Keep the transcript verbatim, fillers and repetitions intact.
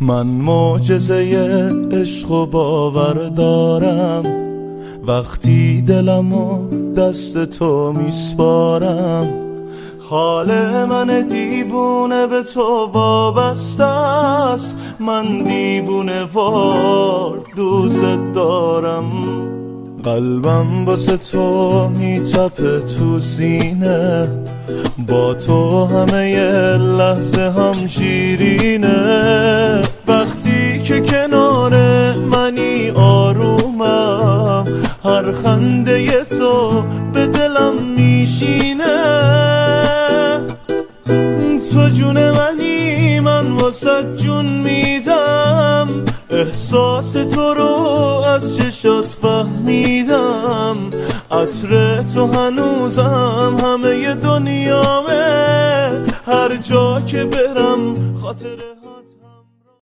من معجزه عشق و باور دارم، وقتی دلمو دست تو میسپارم. حال من دیوونه به تو وابسته است، من دیوونه وار دوست دارم. قلبم واسه تو میتپه تو سینه، با تو همه یه لحظه هم شیرینه. وقتی که کنار منی آرومم، هر خنده ی تو به دلم میشینه. تو جون منی، من واسه جون میدم، احساس تو رو از چشات فهمیدم. عطر تو هنوزم همه ی دنیامه، هر جا که برم خاطره